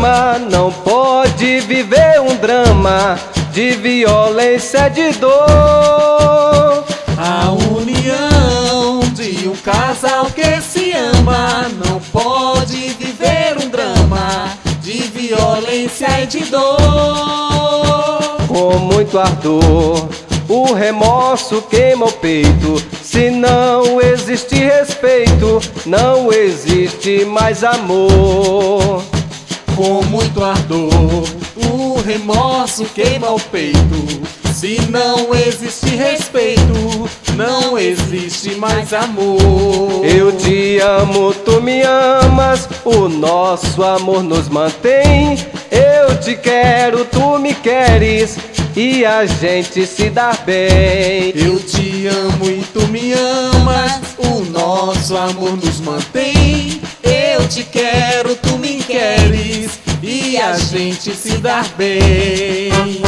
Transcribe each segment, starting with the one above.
ama não pode viver um drama de violência, de dor. A união de um casal que se ama não pode viver um drama de violência e de dor. Com muito ardor, o remorso queima o peito. Se não existe respeito, não existe mais amor. Com muito ardor, o remorso queima o peito. Se não existe respeito, não existe mais amor. Eu te amo, tu me amas, o nosso amor nos mantém. Eu te quero, tu me queres, e a gente se dá bem. Eu te amo e tu me amas, o nosso amor nos mantém. Eu te quero, tu me queres, e a gente se dá bem.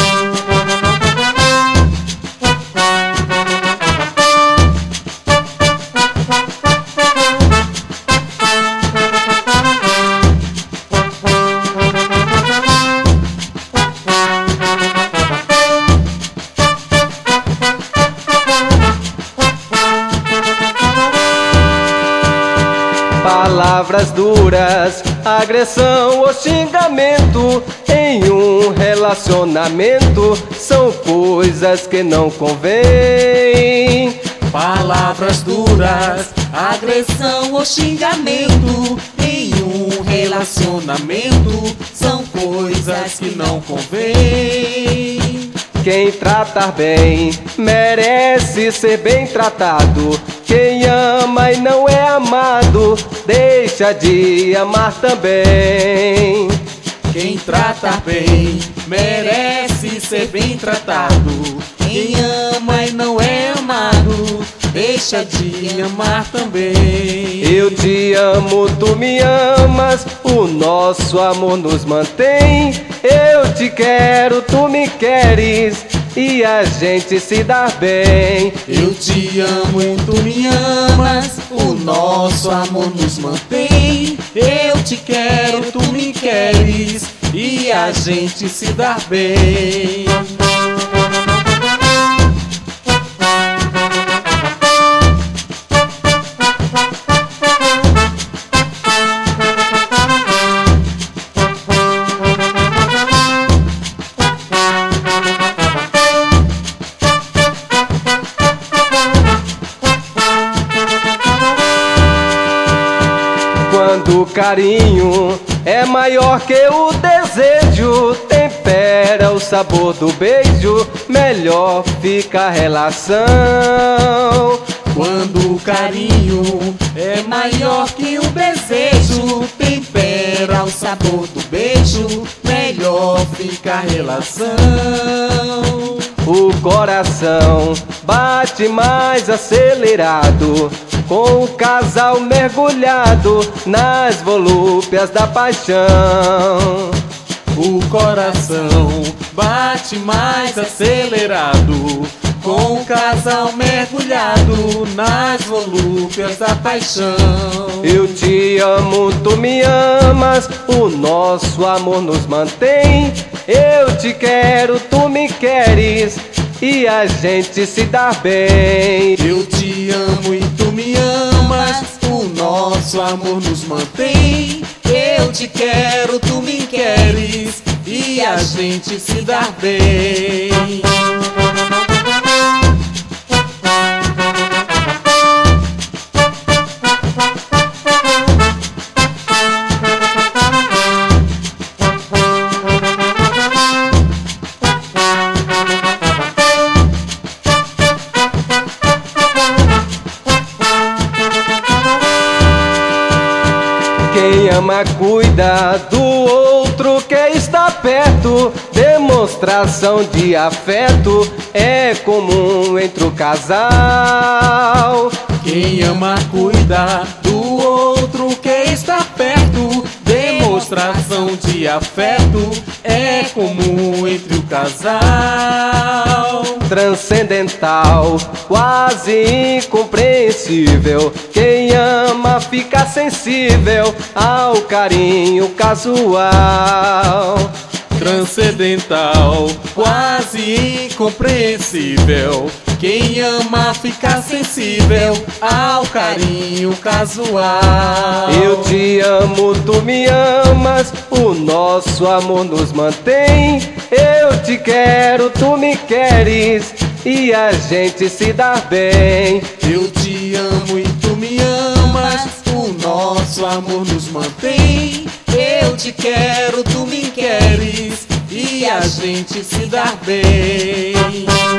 Palavras duras, agressão ou xingamento em um relacionamento são coisas que não convém. Palavras duras, agressão ou xingamento em um relacionamento são coisas que não convém. Quem tratar bem merece ser bem tratado. Quem ama e não é amado, deixa de amar também. Quem trata bem merece ser bem tratado. Quem ama e não é amado, deixa de amar também. Eu te amo, tu me amas, o nosso amor nos mantém. Eu te quero, tu me queres, e a gente se dá bem. Eu te amo e tu me amas, o nosso amor nos mantém. Eu te quero, tu me queres, e a gente se dá bem. Quando o carinho é maior que o desejo, tempera o sabor do beijo, melhor fica a relação. Quando o carinho é maior que o desejo, tempera o sabor do beijo, melhor fica a relação. O coração bate mais acelerado, com o casal mergulhado nas volúpias da paixão. O coração bate mais acelerado, com o casal mergulhado nas volúpias da paixão. Eu te amo, tu me amas, o nosso amor nos mantém. Eu te quero, tu me queres, e a gente se dá bem. Eu te amo e tu me amas, o nosso amor nos mantém. Eu te quero, tu me queres, e a gente se dá bem. Quem ama cuida do outro que está perto, demonstração de afeto é comum entre o casal. Quem ama cuida do outro que está perto, demonstração de afeto é comum entre o casal. Transcendental, quase incompreensível. Quem ama fica sensível ao carinho casual. Transcendental, quase incompreensível. Quem ama fica sensível ao carinho casual. Eu te amo, tu me amas, o nosso amor nos mantém. Eu te quero, tu me queres, e a gente se dá bem. Eu te amo e tu me amas, o nosso amor nos mantém. Eu te quero, tu me queres, e a gente se dá bem.